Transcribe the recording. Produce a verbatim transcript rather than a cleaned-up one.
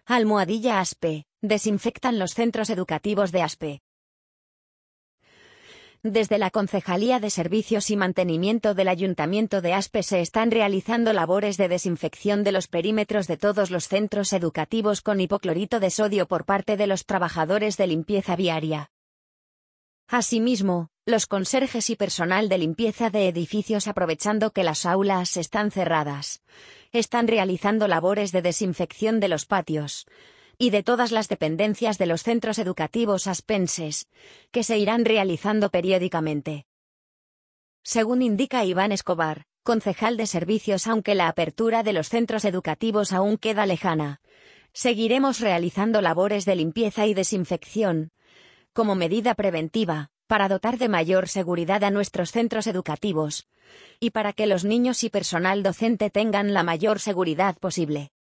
Almohadilla Aspe, desinfectan los centros educativos de Aspe. Desde la Concejalía de Servicios y Mantenimiento del Ayuntamiento de Aspe se están realizando labores de desinfección de los perímetros de todos los centros educativos con hipoclorito de sodio por parte de los trabajadores de limpieza viaria. Asimismo, los conserjes y personal de limpieza de edificios, aprovechando que las aulas están cerradas, están realizando labores de desinfección de los patios y de todas las dependencias de los centros educativos aspenses, que se irán realizando periódicamente. Según indica Iván Escobar, concejal de servicios, aunque la apertura de los centros educativos aún queda lejana, seguiremos realizando labores de limpieza y desinfección, como medida preventiva, para dotar de mayor seguridad a nuestros centros educativos, y para que los niños y personal docente tengan la mayor seguridad posible.